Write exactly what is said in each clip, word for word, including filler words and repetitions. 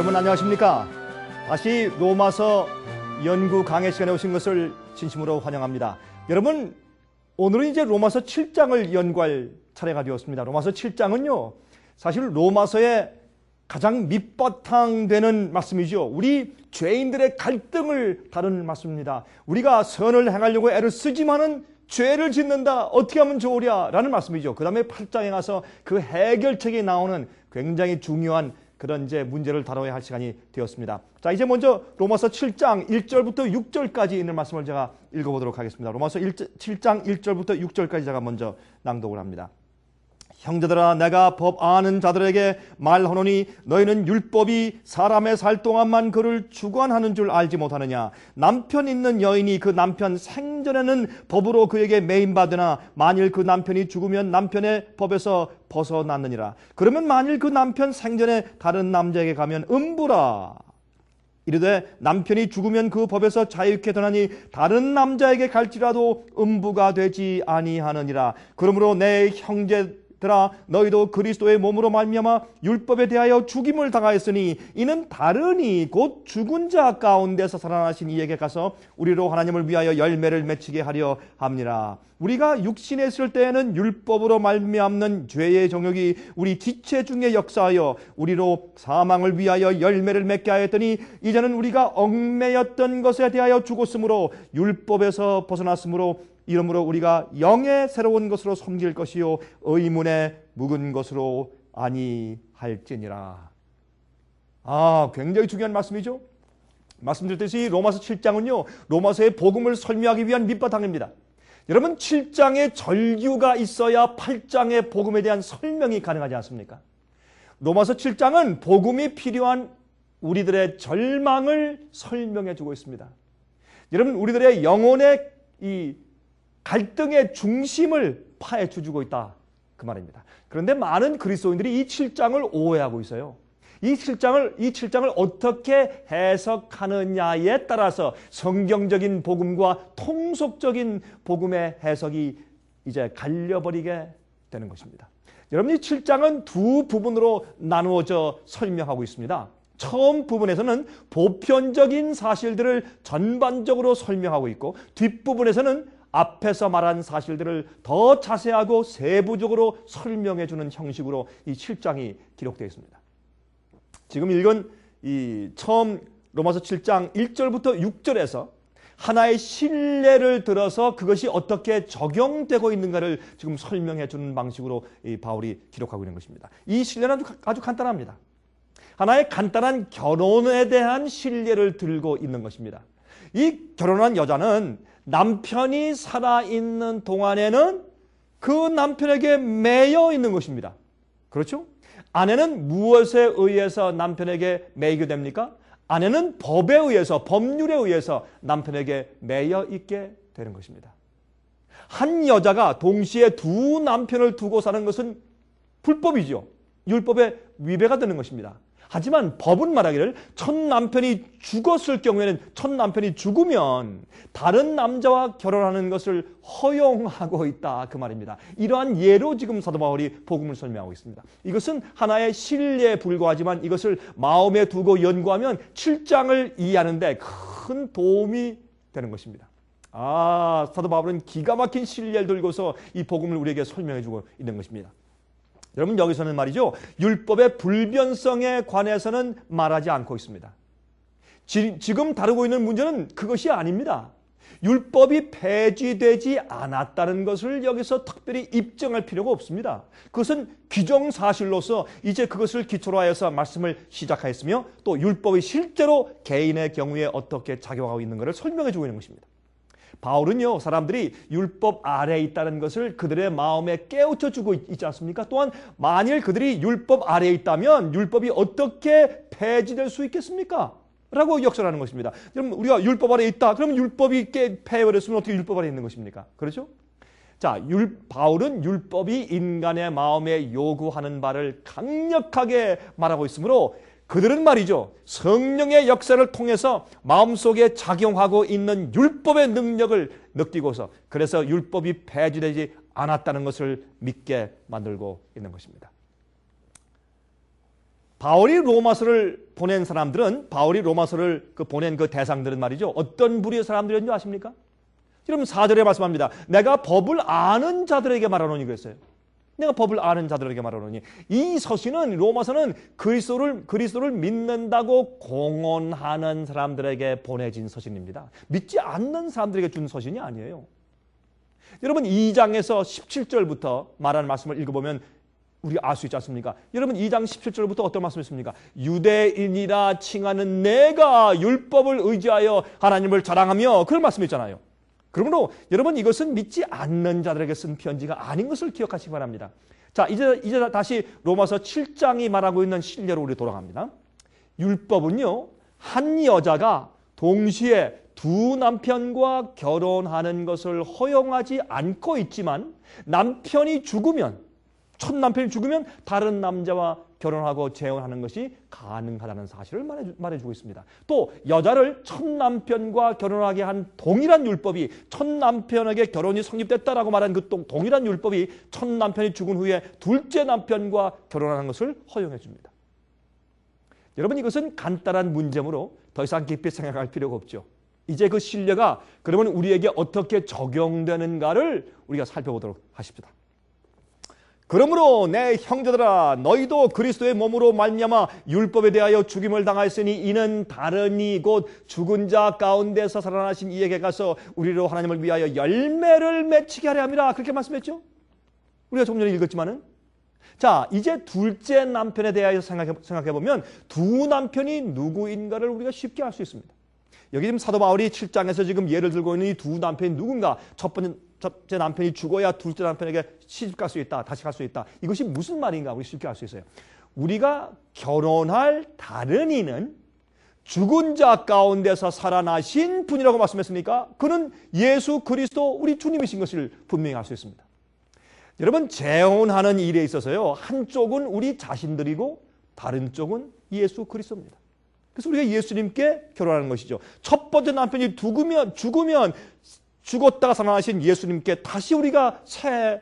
여러분 안녕하십니까? 다시 로마서 연구 강의 시간에 오신 것을 진심으로 환영합니다. 여러분, 오늘은 이제 로마서 칠 장을 연구할 차례가 되었습니다. 로마서 칠 장은요, 사실 로마서의 가장 밑바탕 되는 말씀이죠. 우리 죄인들의 갈등을 다루는 말씀입니다. 우리가 선을 행하려고 애를 쓰지만은 죄를 짓는다. 어떻게 하면 좋으랴? 라는 말씀이죠. 그 다음에 팔 장에 가서 그 해결책이 나오는 굉장히 중요한 그런 이제 문제를 다뤄야 할 시간이 되었습니다. 자, 이제 먼저 로마서 칠 장 일 절부터 육 절까지 있는 말씀을 제가 읽어보도록 하겠습니다. 로마서 칠 장 일 절부터 육 절까지 제가 먼저 낭독을 합니다. 형제들아, 내가 법 아는 자들에게 말하노니 너희는 율법이 사람의 살 동안만 그를 주관하는 줄 알지 못하느냐. 남편 있는 여인이 그 남편 생전에는 법으로 그에게 매인받으나 만일 그 남편이 죽으면 남편의 법에서 벗어났느니라. 그러면 만일 그 남편 생전에 다른 남자에게 가면 음부라. 이르되 남편이 죽으면 그 법에서 자유케 되나니 다른 남자에게 갈지라도 음부가 되지 아니하느니라. 그러므로 내 형제 들아, 너희도 그리스도의 몸으로 말미암아 율법에 대하여 죽임을 당하였으니 이는 다르니 곧 죽은 자 가운데서 살아나신 이에게 가서 우리로 하나님을 위하여 열매를 맺히게 하려 함니라. 우리가 육신에 있을 때에는 율법으로 말미암는 죄의 정욕이 우리 지체 중에 역사하여 우리로 사망을 위하여 열매를 맺게 하였더니 이제는 우리가 얽매였던 것에 대하여 죽었으므로 율법에서 벗어났으므로 이러므로 우리가 영의 새로운 것으로 섬길 것이요 의문의 묵은 것으로 아니할지니라. 아, 굉장히 중요한 말씀이죠. 말씀드렸듯이 로마서 칠 장은요, 로마서의 복음을 설명하기 위한 밑바탕입니다. 여러분, 칠 장의 절규가 있어야 팔 장의 복음에 대한 설명이 가능하지 않습니까? 로마서 칠 장은 복음이 필요한 우리들의 절망을 설명해 주고 있습니다. 여러분, 우리들의 영혼의 이 갈등의 중심을 파헤쳐 주고 있다, 그 말입니다. 그런데 많은 그리스도인들이 이 칠 장을 오해하고 있어요. 이 칠 장을 이 칠 장을 어떻게 해석하느냐에 따라서 성경적인 복음과 통속적인 복음의 해석이 이제 갈려버리게 되는 것입니다. 여러분, 이 칠 장은 두 부분으로 나누어져 설명하고 있습니다. 처음 부분에서는 보편적인 사실들을 전반적으로 설명하고 있고, 뒷부분에서는 앞에서 말한 사실들을 더 자세하고 세부적으로 설명해 주는 형식으로 이 칠 장이 기록되어 있습니다. 지금 읽은 이 처음 로마서 칠 장 일 절부터 육 절에서 하나의 신뢰를 들어서 그것이 어떻게 적용되고 있는가를 지금 설명해 주는 방식으로 이 바울이 기록하고 있는 것입니다. 이 신뢰는 아주, 아주 간단합니다. 하나의 간단한 결혼에 대한 신뢰를 들고 있는 것입니다. 이 결혼한 여자는 남편이 살아있는 동안에는 그 남편에게 매여 있는 것입니다. 그렇죠? 아내는 무엇에 의해서 남편에게 매이게 됩니까? 아내는 법에 의해서, 법률에 의해서 남편에게 매여 있게 되는 것입니다. 한 여자가 동시에 두 남편을 두고 사는 것은 불법이죠. 율법에 위배가 되는 것입니다. 하지만 법은 말하기를 첫 남편이 죽었을 경우에는, 첫 남편이 죽으면 다른 남자와 결혼하는 것을 허용하고 있다, 그 말입니다. 이러한 예로 지금 사도 바울이 복음을 설명하고 있습니다. 이것은 하나의 신뢰에 불과하지만 이것을 마음에 두고 연구하면 칠 장을 이해하는 데 큰 도움이 되는 것입니다. 아, 사도 바울은 기가 막힌 신뢰를 들고서 이 복음을 우리에게 설명해 주고 있는 것입니다. 여러분, 여기서는 말이죠, 율법의 불변성에 관해서는 말하지 않고 있습니다. 지, 지금 다루고 있는 문제는 그것이 아닙니다. 율법이 폐지되지 않았다는 것을 여기서 특별히 입증할 필요가 없습니다. 그것은 규정사실로서 이제 그것을 기초로 하여서 말씀을 시작하였으며, 또 율법이 실제로 개인의 경우에 어떻게 작용하고 있는 것을 설명해 주고 있는 것입니다. 바울은요, 사람들이 율법 아래에 있다는 것을 그들의 마음에 깨우쳐 주고 있지 않습니까? 또한 만일 그들이 율법 아래에 있다면 율법이 어떻게 폐지될 수 있겠습니까? 라고 역설하는 것입니다. 그럼 우리가 율법 아래에 있다, 그러면 율법이 폐해버렸으면 어떻게 율법 아래에 있는 것입니까? 그렇죠? 자, 율, 바울은 율법이 인간의 마음에 요구하는 바를 강력하게 말하고 있으므로 그들은 말이죠, 성령의 역사를 통해서 마음속에 작용하고 있는 율법의 능력을 느끼고서 그래서 율법이 폐지되지 않았다는 것을 믿게 만들고 있는 것입니다. 바울이 로마서를 보낸 사람들은, 바울이 로마서를 그 보낸 그 대상들은 말이죠, 어떤 부류의 사람들이었는지 아십니까? 여러분 사 절에 말씀합니다. 내가 법을 아는 자들에게 말하노니 그랬어요. 내가 법을 아는 자들에게 말하노니. 이 서신은, 로마서는 그리스도를 그리스도를 믿는다고 공언하는 사람들에게 보내진 서신입니다. 믿지 않는 사람들에게 준 서신이 아니에요. 여러분 이 장에서 십칠 절부터 말하는 말씀을 읽어보면 우리가 알 수 있지 않습니까? 여러분 이 장 십칠 절부터 어떤 말씀이 있습니까? 유대인이라 칭하는 내가 율법을 의지하여 하나님을 자랑하며, 그런 말씀이 있잖아요. 그러므로 여러분 이것은 믿지 않는 자들에게 쓴 편지가 아닌 것을 기억하시기 바랍니다. 자, 이제 이제 다시 로마서 칠 장이 말하고 있는 실례로 우리 돌아갑니다. 율법은요, 한 여자가 동시에 두 남편과 결혼하는 것을 허용하지 않고 있지만, 남편이 죽으면, 첫 남편이 죽으면 다른 남자와 결혼하고 재혼하는 것이 가능하다는 사실을 말해, 말해주고 있습니다. 또 여자를 첫 남편과 결혼하게 한 동일한 율법이, 첫 남편에게 결혼이 성립됐다라고 말한 그 동일한 율법이 첫 남편이 죽은 후에 둘째 남편과 결혼하는 것을 허용해 줍니다. 여러분 이것은 간단한 문제므로 더 이상 깊이 생각할 필요가 없죠. 이제 그 신뢰가 그러면 우리에게 어떻게 적용되는가를 우리가 살펴보도록 하십시다. 그러므로 내 형제들아, 너희도 그리스도의 몸으로 말미암아 율법에 대하여 죽임을 당하였으니 이는 다른 이 곧 죽은 자 가운데서 살아나신 이에게 가서 우리로 하나님을 위하여 열매를 맺히게 하려 함이라. 그렇게 말씀했죠. 우리가 조금 전에 읽었지만은, 자 이제 둘째 남편에 대하여 생각해, 생각해보면 두 남편이 누구인가를 우리가 쉽게 알 수 있습니다. 여기 지금 사도 바울이 칠 장에서 지금 예를 들고 있는 이 두 남편이 누군가, 첫 번째 첫째 남편이 죽어야 둘째 남편에게 시집 갈 수 있다, 다시 갈 수 있다. 이것이 무슨 말인가 우리 쉽게 알 수 있어요. 우리가 결혼할 다른 이는 죽은 자 가운데서 살아나신 분이라고 말씀했으니까 그는 예수 그리스도 우리 주님이신 것을 분명히 알 수 있습니다. 여러분 재혼하는 일에 있어서요, 한쪽은 우리 자신들이고 다른 쪽은 예수 그리스도입니다. 그래서 우리가 예수님께 결혼하는 것이죠. 첫 번째 남편이 죽으면, 죽으면 죽었다가 살아나신 예수님께 다시 우리가 새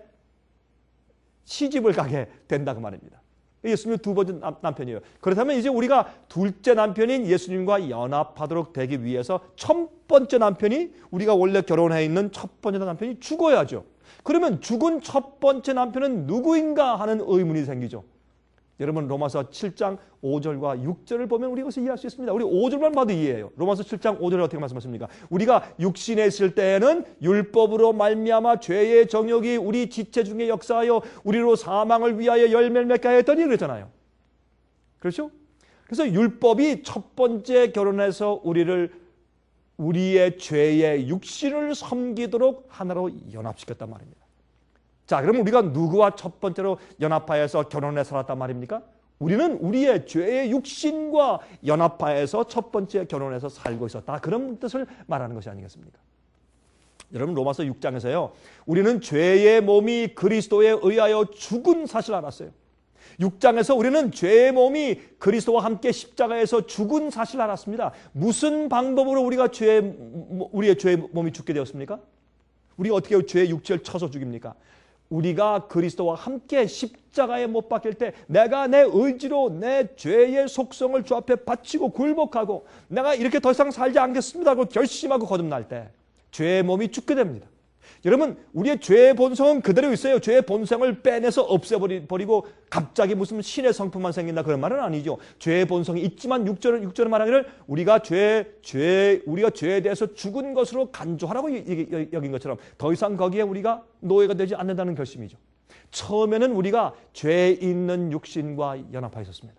시집을 가게 된다 그 말입니다. 예수님은 두 번째 남편이에요. 그렇다면 이제 우리가 둘째 남편인 예수님과 연합하도록 되기 위해서 첫 번째 남편이, 우리가 원래 결혼해 있는 첫 번째 남편이 죽어야죠. 그러면 죽은 첫 번째 남편은 누구인가 하는 의문이 생기죠. 여러분 로마서 칠 장 오 절과 육 절을 보면 우리 이것을 이해할 수 있습니다. 우리 오 절만 봐도 이해해요. 로마서 칠 장 오 절에 어떻게 말씀하십니까? 우리가 육신에 있을 때에는 율법으로 말미암아 죄의 정욕이 우리 지체 중에 역사하여 우리로 사망을 위하여 열매를 맺게 하였더니 그랬잖아요. 그렇죠? 그래서 율법이 첫 번째 결혼해서 우리를, 우리의 죄의 육신을 섬기도록 하나로 연합시켰단 말입니다. 자, 그러면 우리가 누구와 첫 번째로 연합하여서 결혼해 살았단 말입니까? 우리는 우리의 죄의 육신과 연합하여서 첫 번째 결혼해서 살고 있었다. 그런 뜻을 말하는 것이 아니겠습니까? 여러분 로마서 육 장에서요, 우리는 죄의 몸이 그리스도에 의하여 죽은 사실을 알았어요. 육 장에서 우리는 죄의 몸이 그리스도와 함께 십자가에서 죽은 사실을 알았습니다. 무슨 방법으로 우리가 죄, 우리의 죄의 몸이 죽게 되었습니까? 우리가 어떻게 죄의 육체를 쳐서 죽입니까? 우리가 그리스도와 함께 십자가에 못 박힐 때 내가 내 의지로 내 죄의 속성을 주 앞에 바치고 굴복하고 내가 이렇게 더 이상 살지 않겠습니다고 결심하고 거듭날 때 죄의 몸이 죽게 됩니다. 여러분 우리의 죄의 본성은 그대로 있어요. 죄의 본성을 빼내서 없애버리고 갑자기 무슨 신의 성품만 생긴다 그런 말은 아니죠. 죄의 본성이 있지만 육 절은 육 절은 말하기를 우리가 죄, 죄, 우리가 죄에 대해서 죽은 것으로 간주하라고 여긴 것처럼 더 이상 거기에 우리가 노예가 되지 않는다는 결심이죠. 처음에는 우리가 죄 있는 육신과 연합하여 있었습니다.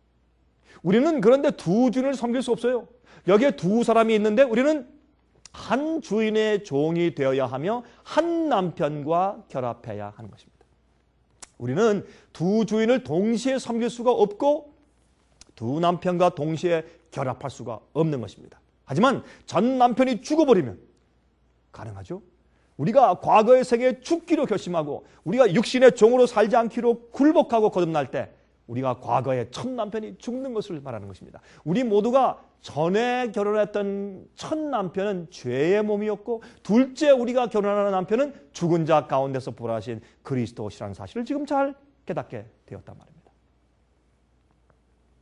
우리는 그런데 두 주인을 섬길 수 없어요. 여기에 두 사람이 있는데 우리는 한 주인의 종이 되어야 하며 한 남편과 결합해야 하는 것입니다. 우리는 두 주인을 동시에 섬길 수가 없고 두 남편과 동시에 결합할 수가 없는 것입니다. 하지만 전 남편이 죽어버리면 가능하죠. 우리가 과거의 생애에 죽기로 결심하고 우리가 육신의 종으로 살지 않기로 굴복하고 거듭날 때 우리가 과거에 첫 남편이 죽는 것을 말하는 것입니다. 우리 모두가 전에 결혼했던 첫 남편은 죄의 몸이었고 둘째 우리가 결혼하는 남편은 죽은 자 가운데서 부활하신 그리스도시라는 사실을 지금 잘 깨닫게 되었단 말입니다.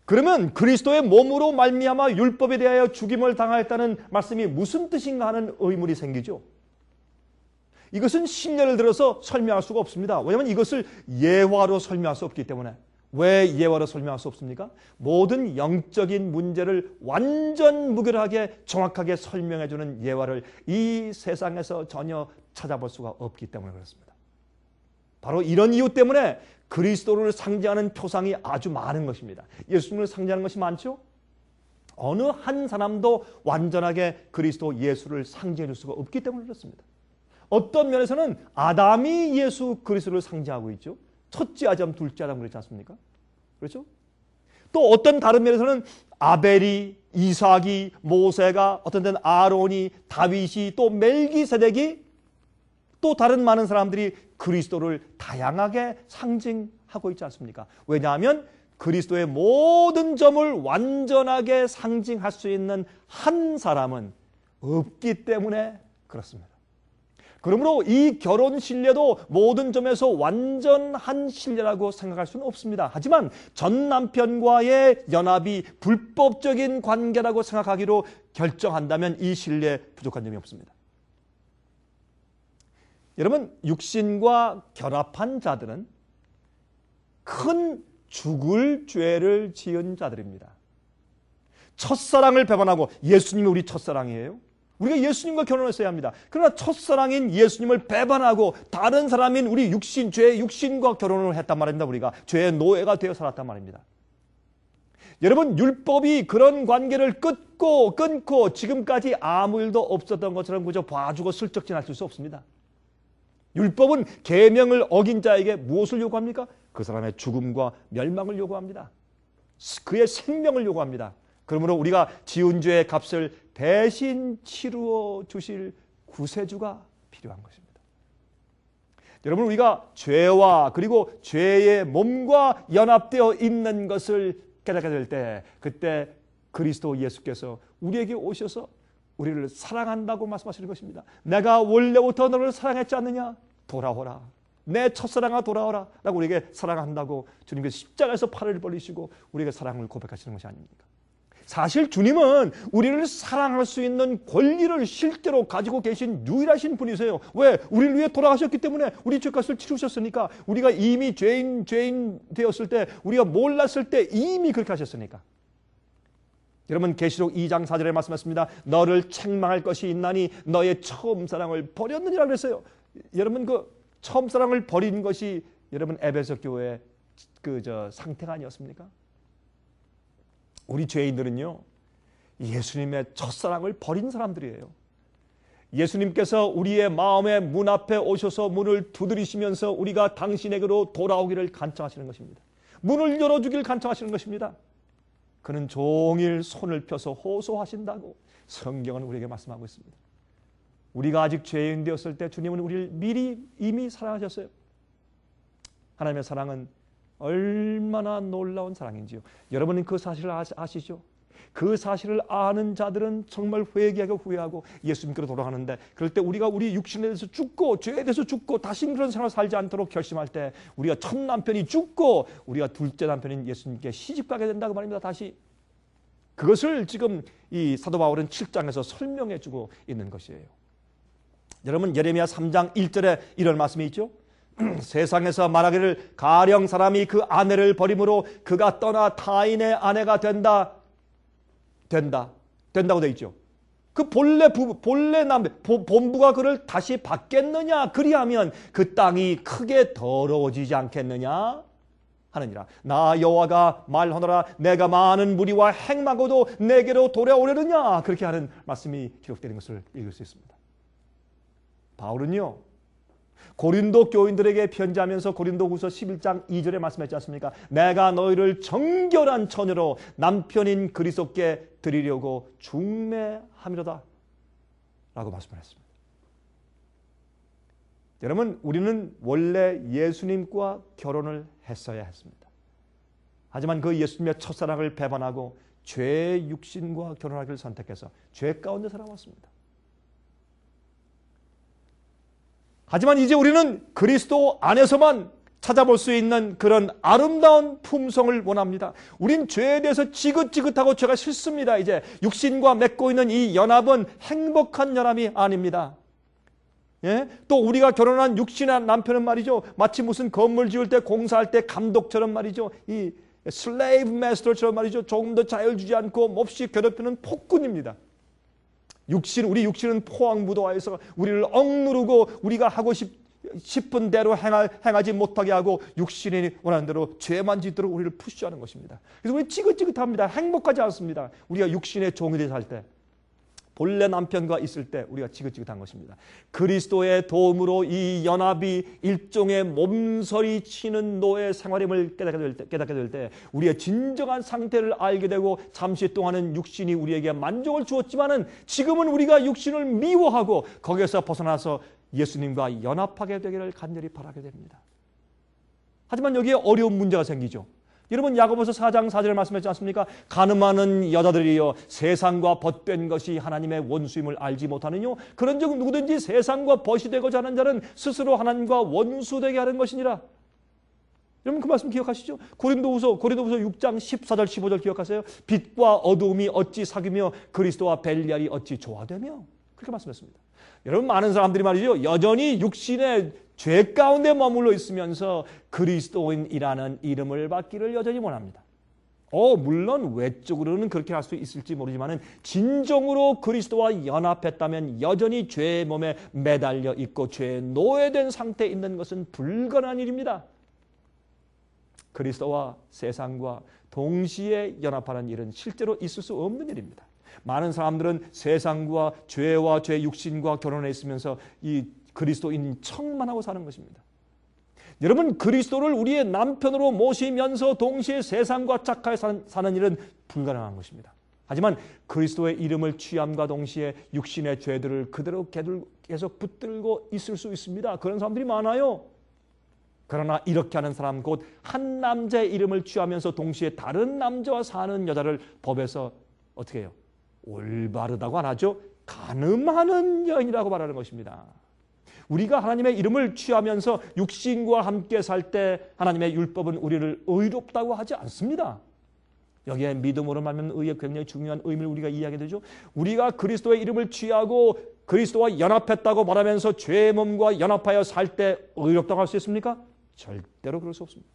그러면 그리스도의 몸으로 말미암아 율법에 대하여 죽임을 당하였다는 말씀이 무슨 뜻인가 하는 의문이 생기죠. 이것은 신뢰를 들어서 설명할 수가 없습니다. 왜냐하면 이것을 예화로 설명할 수 없기 때문에. 왜 예화로 설명할 수 없습니까? 모든 영적인 문제를 완전 무결하게 정확하게 설명해주는 예화를 이 세상에서 전혀 찾아볼 수가 없기 때문에 그렇습니다. 바로 이런 이유 때문에 그리스도를 상징하는 표상이 아주 많은 것입니다. 예수님을 상징하는 것이 많죠? 어느 한 사람도 완전하게 그리스도 예수를 상징해 줄 수가 없기 때문에 그렇습니다. 어떤 면에서는 아담이 예수 그리스도를 상징하고 있죠. 첫째 아담, 둘째 아담 그렇지 않습니까? 그렇죠? 또 어떤 다른 면에서는 아벨이, 이삭이, 모세가, 어떤 데는 아론이, 다윗이, 또 멜기세덱이, 또 다른 많은 사람들이 그리스도를 다양하게 상징하고 있지 않습니까? 왜냐하면 그리스도의 모든 점을 완전하게 상징할 수 있는 한 사람은 없기 때문에 그렇습니다. 그러므로 이 결혼 신뢰도 모든 점에서 완전한 신뢰라고 생각할 수는 없습니다. 하지만 전 남편과의 연합이 불법적인 관계라고 생각하기로 결정한다면 이 신뢰에 부족한 점이 없습니다. 여러분, 육신과 결합한 자들은 큰 죽을 죄를 지은 자들입니다. 첫사랑을 배반하고, 예수님이 우리 첫사랑이에요. 우리가 예수님과 결혼했어야 합니다. 그러나 첫사랑인 예수님을 배반하고 다른 사람인 우리 육신, 죄의 육신과 결혼을 했단 말입니다. 우리가 죄의 노예가 되어 살았단 말입니다. 여러분, 율법이 그런 관계를 끊고 끊고 지금까지 아무 일도 없었던 것처럼 그저 봐주고 슬쩍 지나칠 수 없습니다. 율법은 계명을 어긴 자에게 무엇을 요구합니까? 그 사람의 죽음과 멸망을 요구합니다. 그의 생명을 요구합니다. 그러므로 우리가 지은 죄의 값을 대신 치루어 주실 구세주가 필요한 것입니다. 여러분, 우리가 죄와 그리고 죄의 몸과 연합되어 있는 것을 깨닫게 될 때, 그때 그리스도 예수께서 우리에게 오셔서 우리를 사랑한다고 말씀하시는 것입니다. 내가 원래부터 너를 사랑했지 않느냐? 돌아오라. 내 첫사랑아 돌아오라. 라고 우리에게 사랑한다고 주님께서 십자가에서 팔을 벌리시고 우리에게 사랑을 고백하시는 것이 아닙니까? 사실 주님은 우리를 사랑할 수 있는 권리를 실제로 가지고 계신 유일하신 분이세요. 왜? 우리를 위해 돌아가셨기 때문에, 우리 죄값을 치르셨으니까, 우리가 이미 죄인, 죄인 되었을 때, 우리가 몰랐을 때 이미 그렇게 하셨으니까. 여러분, 계시록 이 장 사 절에 말씀하셨습니다. 너를 책망할 것이 있나니 너의 처음 사랑을 버렸느니라 그랬어요. 여러분, 그 처음 사랑을 버린 것이 여러분 에베소 교회의 그 저 상태가 아니었습니까? 우리 죄인들은요, 예수님의 첫사랑을 버린 사람들이에요. 예수님께서 우리의 마음의 문 앞에 오셔서 문을 두드리시면서 우리가 당신에게로 돌아오기를 간청하시는 것입니다. 문을 열어주길 간청하시는 것입니다. 그는 종일 손을 펴서 호소하신다고 성경은 우리에게 말씀하고 있습니다. 우리가 아직 죄인 되었을 때 주님은 우리를 미리 이미 사랑하셨어요. 하나님의 사랑은 얼마나 놀라운 사랑인지요. 여러분은 그 사실을 아시죠? 그 사실을 아는 자들은 정말 회개하고 후회하고 예수님께로 돌아가는데, 그럴 때 우리가 우리 육신에 대해서 죽고 죄에 대해서 죽고 다시는 그런 생활을 살지 않도록 결심할 때, 우리가 첫 남편이 죽고 우리가 둘째 남편인 예수님께 시집가게 된다고 말입니다. 다시 그것을 지금 이 사도 바울은 칠 장에서 설명해 주고 있는 것이에요. 여러분, 예레미야 삼 장 일 절에 이런 말씀이 있죠. 세상에서 말하기를 가령 사람이 그 아내를 버림으로 그가 떠나 타인의 아내가 된다 된다 된다고 되어 있죠. 그 본래 부, 본래 남 본부가 그를 다시 받겠느냐? 그리하면 그 땅이 크게 더러워지지 않겠느냐 하느니라. 나 여호와가 말하노라. 내가 많은 무리와 행마고도 내게로 돌아오려느냐? 그렇게 하는 말씀이 기록되는 것을 읽을 수 있습니다. 바울은요, 고린도 교인들에게 편지하면서 고린도후서 십일 장 이 절에 말씀했지 않습니까? 내가 너희를 정결한 처녀로 남편인 그리스도께 드리려고 중매함이로다 라고 말씀을 했습니다. 여러분, 우리는 원래 예수님과 결혼을 했어야 했습니다. 하지만 그 예수님의 첫사랑을 배반하고 죄의 육신과 결혼하기를 선택해서 죄 가운데 살아왔습니다. 하지만 이제 우리는 그리스도 안에서만 찾아볼 수 있는 그런 아름다운 품성을 원합니다. 우린 죄에 대해서 지긋지긋하고 죄가 싫습니다. 이제 육신과 맺고 있는 이 연합은 행복한 연합이 아닙니다. 예? 또 우리가 결혼한 육신의 남편은 말이죠, 마치 무슨 건물 지을 때 공사할 때 감독처럼 말이죠, 이 슬레이브 마스터처럼 말이죠, 조금 더 자유를 주지 않고 몹시 괴롭히는 폭군입니다. 육신, 우리 육신은 포항무도하여서 우리를 억누르고 우리가 하고 싶 싶은 대로 행하, 행하지 못하게 하고 육신이 원하는 대로 죄만 짓도록 우리를 푸시하는 것입니다. 그래서 우리 지긋지긋합니다. 행복하지 않습니다. 우리가 육신의 종이 되어 살 때, 본래 남편과 있을 때 우리가 지긋지긋한 것입니다. 그리스도의 도움으로 이 연합이 일종의 몸서리 치는 노예 생활임을 깨닫게 될 때, 깨닫게 될 때 우리의 진정한 상태를 알게 되고, 잠시 동안은 육신이 우리에게 만족을 주었지만은 지금은 우리가 육신을 미워하고 거기에서 벗어나서 예수님과 연합하게 되기를 간절히 바라게 됩니다. 하지만 여기에 어려운 문제가 생기죠. 여러분, 야고보서 사 장 사 절에 말씀했지 않습니까? 가늠하는 여자들이여, 세상과 벗된 것이 하나님의 원수임을 알지 못하느뇨? 그런즉 누구든지 세상과 벗이 되고자 하는 자는 스스로 하나님과 원수되게 하는 것이니라. 여러분, 그 말씀 기억하시죠? 고린도후서 고린도후서 육 장 십사 절 십오 절 기억하세요? 빛과 어두움이 어찌 사귀며 그리스도와 벨리알이 어찌 조화되며? 그렇게 말씀했습니다. 여러분, 많은 사람들이 말이죠, 여전히 육신의 죄 가운데 머물러 있으면서 그리스도인이라는 이름을 받기를 여전히 원합니다. 어, 물론 외적으로는 그렇게 할 수 있을지 모르지만 진정으로 그리스도와 연합했다면 여전히 죄의 몸에 매달려 있고 죄에 노예된 상태에 있는 것은 불가능한 일입니다. 그리스도와 세상과 동시에 연합하는 일은 실제로 있을 수 없는 일입니다. 많은 사람들은 세상과 죄와 죄 육신과 결혼해 있으면서 이 그리스도인 척만 하고 사는 것입니다. 여러분, 그리스도를 우리의 남편으로 모시면서 동시에 세상과 착하게 사는 일은 불가능한 것입니다. 하지만 그리스도의 이름을 취함과 동시에 육신의 죄들을 그대로 계속 붙들고 있을 수 있습니다. 그런 사람들이 많아요. 그러나 이렇게 하는 사람, 곧 한 남자의 이름을 취하면서 동시에 다른 남자와 사는 여자를 법에서 어떻게 해요? 올바르다고 안 하죠. 간음하는 여인이라고 말하는 것입니다. 우리가 하나님의 이름을 취하면서 육신과 함께 살 때 하나님의 율법은 우리를 의롭다고 하지 않습니다. 여기에 믿음으로 말하면 의의 굉장히 중요한 의미를 우리가 이해하게 되죠. 우리가 그리스도의 이름을 취하고 그리스도와 연합했다고 말하면서 죄의 몸과 연합하여 살 때 의롭다고 할 수 있습니까? 절대로 그럴 수 없습니다.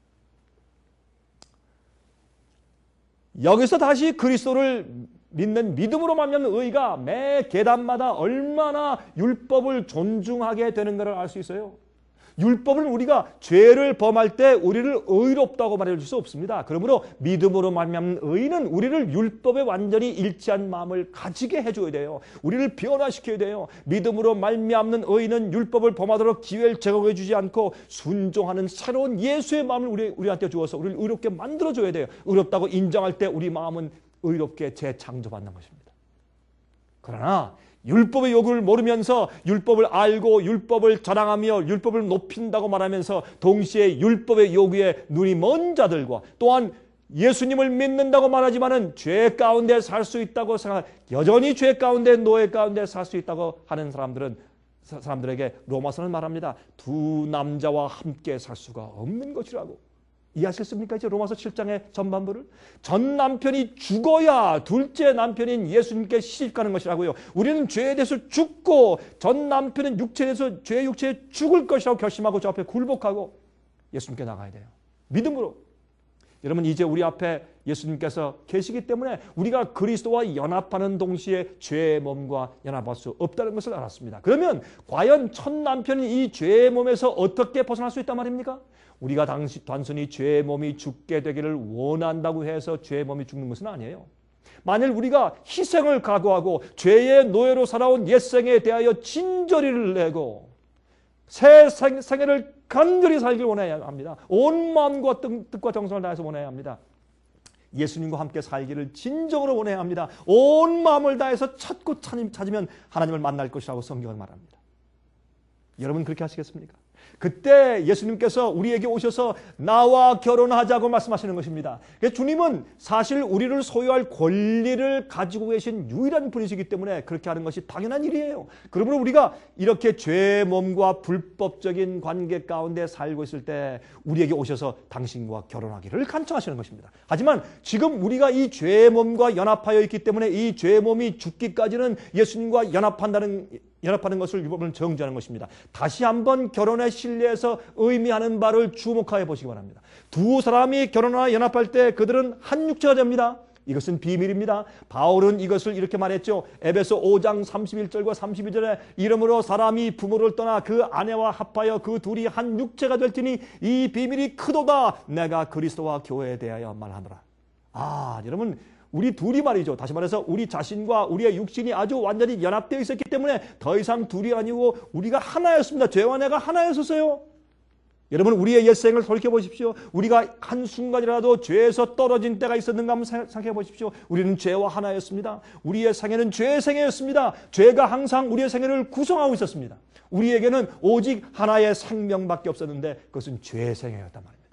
여기서 다시 그리스도를 믿는 믿음으로 말하면 의가 매 계단마다 얼마나 율법을 존중하게 되는 것을 알 수 있어요. 율법은 우리가 죄를 범할 때 우리를 의롭다고 말해줄 수 없습니다. 그러므로 믿음으로 말하면 의는 우리를 율법에 완전히 일치한 마음을 가지게 해줘야 돼요. 우리를 변화시켜야 돼요. 믿음으로 말미암는 의는 율법을 범하도록 기회를 제공해 주지 않고 순종하는 새로운 예수의 마음을 우리, 우리한테 주어서 우리를 의롭게 만들어줘야 돼요. 의롭다고 인정할 때 우리 마음은 의롭게 재창조받는 것입니다. 그러나 율법의 요구를 모르면서 율법을 알고 율법을 자랑하며 율법을 높인다고 말하면서 동시에 율법의 요구에 눈이 먼 자들과 또한 예수님을 믿는다고 말하지만은 죄 가운데 살 수 있다고 생각, 여전히 죄 가운데 노예 가운데 살 수 있다고 하는 사람들은 사람들에게 로마서는 말합니다. 두 남자와 함께 살 수가 없는 것이라고. 이해하셨습니까? 이제 로마서 칠 장의 전반부를. 전 남편이 죽어야 둘째 남편인 예수님께 시집가는 것이라고요. 우리는 죄에 대해서 죽고 전 남편은 육체에 대해서 죄 육체에 죽을 것이라고 결심하고 저 앞에 굴복하고 예수님께 나가야 돼요. 믿음으로. 여러분, 이제 우리 앞에 예수님께서 계시기 때문에 우리가 그리스도와 연합하는 동시에 죄의 몸과 연합할 수 없다는 것을 알았습니다. 그러면 과연 첫 남편인 이 죄의 몸에서 어떻게 벗어날 수 있단 말입니까? 우리가 당시, 단순히 죄의 몸이 죽게 되기를 원한다고 해서 죄의 몸이 죽는 것은 아니에요. 만일 우리가 희생을 각오하고 죄의 노예로 살아온 옛생에 대하여 진저리를 내고 새 생, 생애를 간절히 살길 원해야 합니다. 온 마음과 뜻과 정성을 다해서 원해야 합니다. 예수님과 함께 살기를 진정으로 원해야 합니다. 온 마음을 다해서 찾고 찾으면 하나님을 만날 것이라고 성경은 말합니다. 여러분, 그렇게 하시겠습니까? 그때 예수님께서 우리에게 오셔서 나와 결혼하자고 말씀하시는 것입니다. 주님은 사실 우리를 소유할 권리를 가지고 계신 유일한 분이시기 때문에 그렇게 하는 것이 당연한 일이에요. 그러므로 우리가 이렇게 죄의 몸과 불법적인 관계 가운데 살고 있을 때 우리에게 오셔서 당신과 결혼하기를 간청하시는 것입니다. 하지만 지금 우리가 이 죄의 몸과 연합하여 있기 때문에 이 죄의 몸이 죽기까지는 예수님과 연합한다는 연합하는 것을 율법은 정죄하는 것입니다. 다시 한번 결혼의 신뢰에서 의미하는 바를 주목하여 보시기 바랍니다. 두 사람이 결혼하여 연합할 때 그들은 한 육체가 됩니다. 이것은 비밀입니다. 바울은 이것을 이렇게 말했죠. 에베소 오 장 삼십일 절과 삼십이 절에 이러므로 사람이 부모를 떠나 그 아내와 합하여 그 둘이 한 육체가 될 테니 이 비밀이 크도다. 내가 그리스도와 교회에 대하여 말하노라. 아, 여러분, 우리 둘이 말이죠. 다시 말해서 우리 자신과 우리의 육신이 아주 완전히 연합되어 있었기 때문에 더 이상 둘이 아니고 우리가 하나였습니다. 죄와 내가 하나였었어요. 여러분, 우리의 옛생을 돌이켜보십시오. 우리가 한순간이라도 죄에서 떨어진 때가 있었는가 한번 생각해 보십시오. 우리는 죄와 하나였습니다. 우리의 생애는 죄의 생애였습니다. 죄가 항상 우리의 생애를 구성하고 있었습니다. 우리에게는 오직 하나의 생명밖에 없었는데 그것은 죄의 생애였단 말입니다.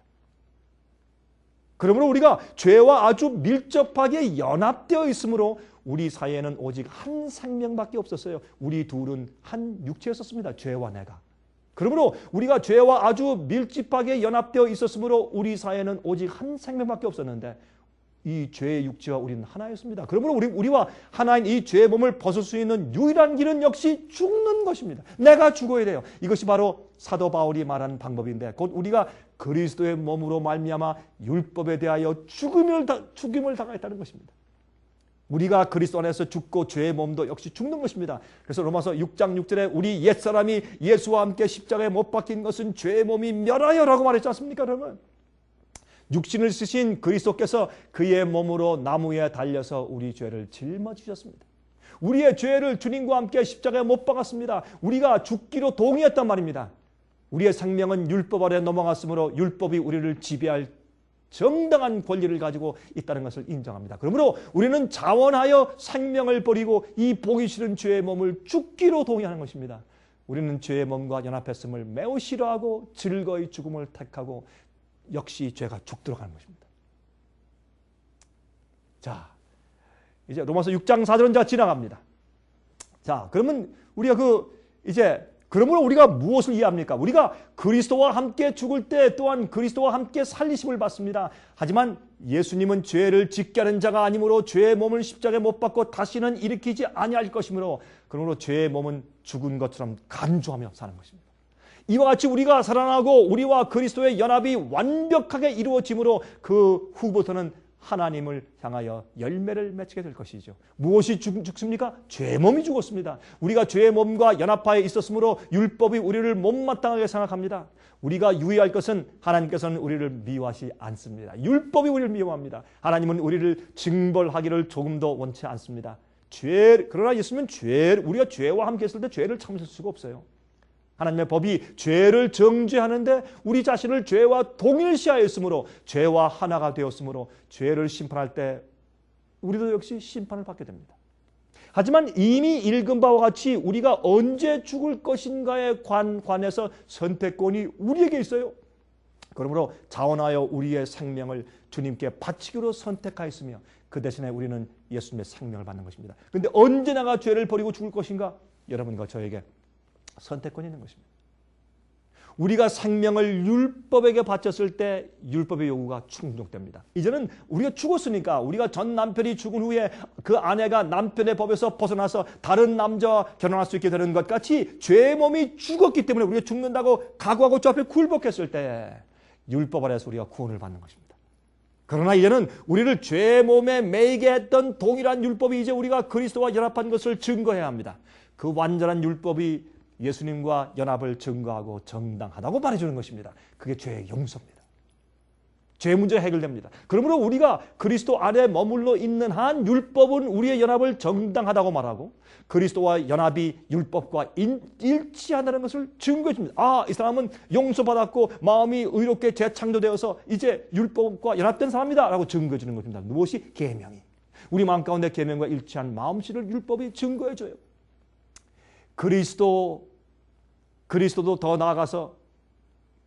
그러므로 우리가 죄와 아주 밀접하게 연합되어 있으므로 우리 사이에는 오직 한 생명밖에 없었어요. 우리 둘은 한 육체였었습니다. 죄와 내가. 그러므로 우리가 죄와 아주 밀집하게 연합되어 있었으므로 우리 사이에는 오직 한 생명밖에 없었는데 이 죄의 육체와 우리는 하나였습니다. 그러므로 우리, 우리와 하나인 이 죄의 몸을 벗을 수 있는 유일한 길은 역시 죽는 것입니다. 내가 죽어야 돼요. 이것이 바로 사도 바울이 말하는 방법인데 곧 우리가 그리스도의 몸으로 말미암아 율법에 대하여 죽음을, 죽음을 당하였다는 것입니다. 우리가 그리스도 안에서 죽고 죄의 몸도 역시 죽는 것입니다. 그래서 로마서 육 장 육 절에 우리 옛사람이 예수와 함께 십자가에 못 박힌 것은 죄의 몸이 멸하여라고 말했지 않습니까? 여러분, 육신을 쓰신 그리스도께서 그의 몸으로 나무에 달려서 우리 죄를 짊어지셨습니다. 우리의 죄를 주님과 함께 십자가에 못 박았습니다. 우리가 죽기로 동의했단 말입니다. 우리의 생명은 율법 아래 넘어갔으므로 율법이 우리를 지배할 정당한 권리를 가지고 있다는 것을 인정합니다. 그러므로 우리는 자원하여 생명을 버리고 이 보기 싫은 죄의 몸을 죽기로 동의하는 것입니다. 우리는 죄의 몸과 연합했음을 매우 싫어하고 즐거이 죽음을 택하고 역시 죄가 죽도록 하는 것입니다. 자, 이제 로마서 육 장 사 절은 자 지나갑니다. 자, 그러면 우리가 그 이제 그러므로 우리가 무엇을 이해합니까? 우리가 그리스도와 함께 죽을 때 또한 그리스도와 함께 살리심을 받습니다. 하지만 예수님은 죄를 짓게 하는 자가 아니므로 죄의 몸을 십자가에 못 박고 다시는 일으키지 아니할 것이므로 그러므로 죄의 몸은 죽은 것처럼 간주하며 사는 것입니다. 이와 같이 우리가 살아나고 우리와 그리스도의 연합이 완벽하게 이루어짐으로 그 후부터는 하나님을 향하여 열매를 맺게 될 것이죠. 무엇이 죽, 죽습니까? 죄의 몸이 죽었습니다. 우리가 죄의 몸과 연합하여 있었으므로 율법이 우리를 못마땅하게 생각합니다. 우리가 유의할 것은 하나님께서는 우리를 미워하지 않습니다. 율법이 우리를 미워합니다. 하나님은 우리를 징벌하기를 조금도 원치 않습니다. 죄, 그러나 예수님은 죄, 우리가 죄와 함께 있을 때 죄를 참으실 수가 없어요. 하나님의 법이 죄를 정죄하는데 우리 자신을 죄와 동일시하였으므로 죄와 하나가 되었으므로 죄를 심판할 때 우리도 역시 심판을 받게 됩니다. 하지만 이미 읽은 바와 같이 우리가 언제 죽을 것인가에 관, 관해서 선택권이 우리에게 있어요. 그러므로 자원하여 우리의 생명을 주님께 바치기로 선택하였으며 그 대신에 우리는 예수님의 생명을 받는 것입니다. 그런데 언제 내가 죄를 버리고 죽을 것인가? 여러분과 저에게 선택권이 있는 것입니다. 우리가 생명을 율법에게 바쳤을 때 율법의 요구가 충족됩니다. 이제는 우리가 죽었으니까 우리가 전 남편이 죽은 후에 그 아내가 남편의 법에서 벗어나서 다른 남자와 결혼할 수 있게 되는 것 같이 죄의 몸이 죽었기 때문에 우리가 죽는다고 각오하고 저 앞에 굴복했을 때 율법 아래에서 우리가 구원을 받는 것입니다. 그러나 이제는 우리를 죄의 몸에 매이게 했던 동일한 율법이 이제 우리가 그리스도와 연합한 것을 증거해야 합니다. 그 완전한 율법이 예수님과 연합을 증거하고 정당하다고 말해주는 것입니다. 그게 죄의 용서입니다. 죄 문제가 해결됩니다. 그러므로 우리가 그리스도 안에 머물러 있는 한 율법은 우리의 연합을 정당하다고 말하고 그리스도와 연합이 율법과 인, 일치한다는 것을 증거해 줍니다. 아, 이 사람은 용서받았고 마음이 의롭게 재창조되어서 이제 율법과 연합된 사람이다 라고 증거해 주는 것입니다. 무엇이? 계명이. 우리 마음 가운데 계명과 일치한 마음씨를 율법이 증거해 줘요. 그리스도, 그리스도도 더 나아가서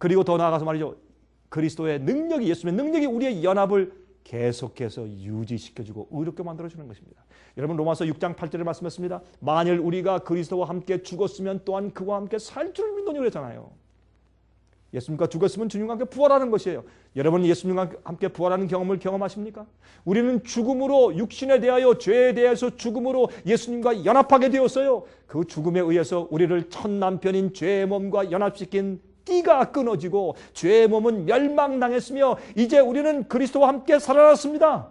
그리고 더 나아가서 말이죠. 그리스도의 능력이, 예수님의 능력이 우리의 연합을 계속해서 유지시켜주고 의롭게 만들어주는 것입니다. 여러분, 로마서 육 장 팔 절에 말씀했습니다. 만일 우리가 그리스도와 함께 죽었으면 또한 그와 함께 살 줄을 믿노니 그랬잖아요. 예수님과 죽었으면 주님과 함께 부활하는 것이에요. 여러분, 예수님과 함께 부활하는 경험을 경험하십니까? 우리는 죽음으로, 육신에 대하여, 죄에 대해서 죽음으로 예수님과 연합하게 되었어요. 그 죽음에 의해서 우리를 첫 남편인 죄의 몸과 연합시킨 띠가 끊어지고 죄의 몸은 멸망당했으며 이제 우리는 그리스도와 함께 살아났습니다.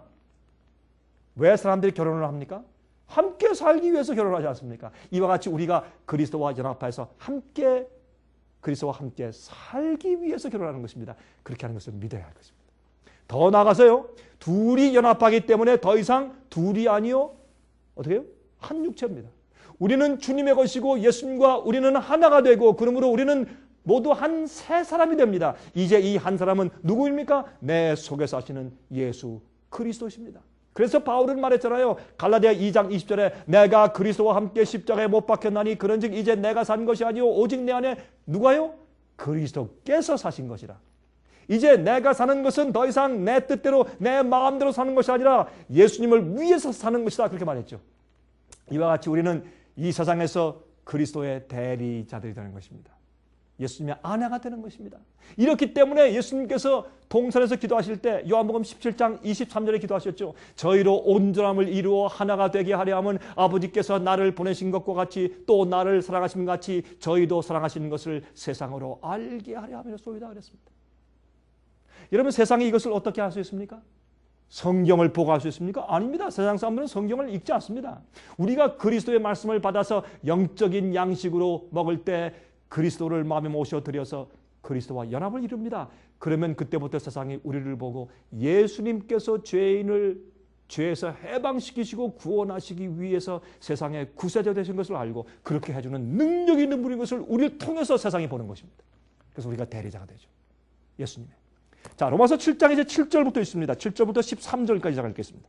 왜 사람들이 결혼을 합니까? 함께 살기 위해서 결혼하지 않습니까? 이와 같이 우리가 그리스도와 연합해서 함께, 그리스도와 함께 살기 위해서 결혼하는 것입니다. 그렇게 하는 것을 믿어야 할 것입니다. 더 나아가서요, 둘이 연합하기 때문에 더 이상 둘이 아니요, 어떻게 해요? 한 육체입니다. 우리는 주님의 것이고 예수님과 우리는 하나가 되고, 그러므로 우리는 모두 한 세 사람이 됩니다. 이제 이 한 사람은 누구입니까? 내 속에 사시는 예수 그리스도십니다. 그래서 바울은 말했잖아요. 갈라디아 이 장 이십 절에 내가 그리스도와 함께 십자가에 못 박혔나니 그런즉 이제 내가 산 것이 아니요 오직 내 안에 누가요? 그리스도께서 사신 것이라. 이제 내가 사는 것은 더 이상 내 뜻대로 내 마음대로 사는 것이 아니라 예수님을 위해서 사는 것이다. 그렇게 말했죠. 이와 같이 우리는 이 세상에서 그리스도의 대리자들이 되는 것입니다. 예수님의 아내가 되는 것입니다. 이렇기 때문에 예수님께서 동산에서 기도하실 때 요한복음 십칠 장 이십삼 절에 기도하셨죠. 저희로 온전함을 이루어 하나가 되게 하려 함은 아버지께서 나를 보내신 것과 같이 또 나를 사랑하신 것 같이 저희도 사랑하시는 것을 세상으로 알게 하려 함이로소이다 그랬습니다. 여러분, 세상이 이것을 어떻게 할 수 있습니까? 성경을 보고 할 수 있습니까? 아닙니다. 세상 사람들은 성경을 읽지 않습니다. 우리가 그리스도의 말씀을 받아서 영적인 양식으로 먹을 때 그리스도를 마음에 모셔드려서 그리스도와 연합을 이룹니다. 그러면 그때부터 세상이 우리를 보고 예수님께서 죄인을 죄에서 해방시키시고 구원하시기 위해서 세상의 구세자 되신 것을 알고 그렇게 해주는 능력 있는 분인 것을 우리를 통해서 세상이 보는 것입니다. 그래서 우리가 대리자가 되죠. 예수님의. 자, 로마서 칠 장 이제 칠 절부터 있습니다. 칠 절부터 십삼 절까지 잠깐 읽겠습니다.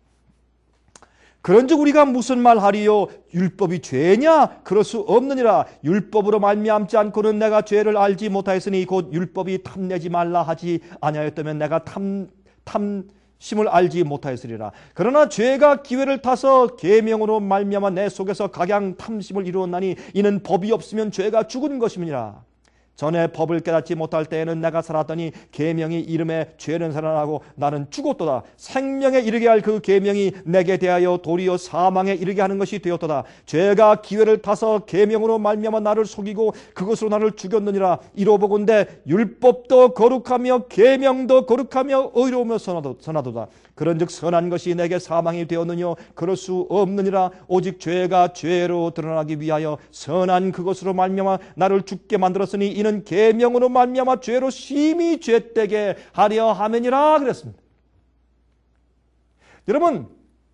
그런즉 우리가 무슨 말하리요? 율법이 죄냐? 그럴 수 없느니라. 율법으로 말미암지 않고는 내가 죄를 알지 못하였으니 곧 율법이 탐내지 말라 하지 아니하였다면 내가 탐, 탐심을 알지 못하였으리라. 그러나 죄가 기회를 타서 계명으로 말미암아 내 속에서 각양 탐심을 이루었나니 이는 법이 없으면 죄가 죽은 것임이니라. 전에 법을 깨닫지 못할 때에는 내가 살았더니 계명이 이름에 죄는 살아나고 나는 죽었도다. 생명에 이르게 할 그 계명이 내게 대하여 도리어 사망에 이르게 하는 것이 되었도다. 죄가 기회를 타서 계명으로 말미암아 나를 속이고 그것으로 나를 죽였느니라. 이로보건대 율법도 거룩하며 계명도 거룩하며 의로우며 선하도다. 그런즉 선한 것이 내게 사망이 되었느뇨? 그럴 수 없느니라. 오직 죄가 죄로 드러나기 위하여 선한 그것으로 말미암아 나를 죽게 만들었으니 이는 계명으로 말미암아 죄로 심히 죄되게 하려 함이니라 그랬습니다. 여러분,